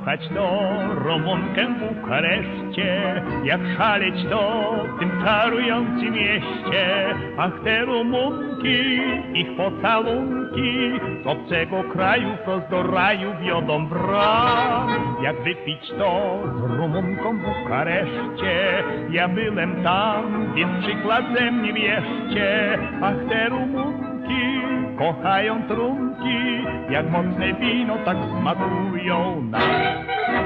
kochać to Rumunkę w Bukareszcie, jak szaleć to w tym czarującym mieście. Ach, te Rumunki, ich pocałunki, z obcego kraju wprost do raju wiodą brak. Jak wypić to z Rumunką w Bukareszcie, ja byłem tam, więc przykład ze mnie bierzcie. Ach, te Rumunki kochają trunki, jak mocne wino tak smakują nam.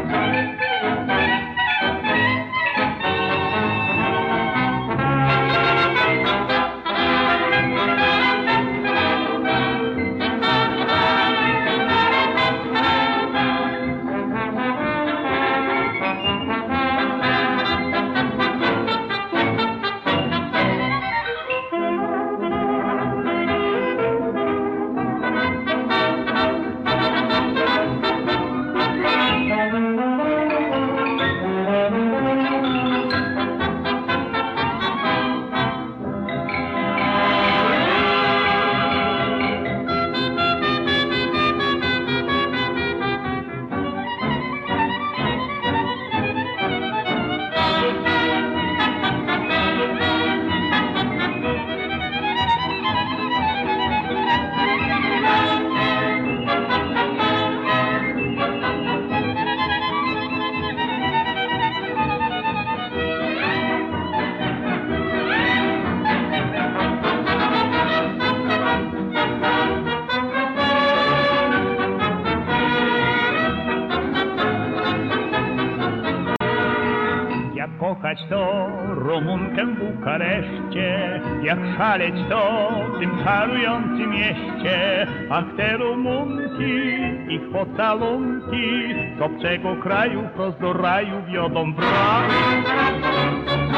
Kochać to Rumunkę w Bukareszcie, jak szaleć to w tym czarującym mieście. Ach, te Rumunki, ich pocałunki, z obcego kraju wprost do raju wiodą brak.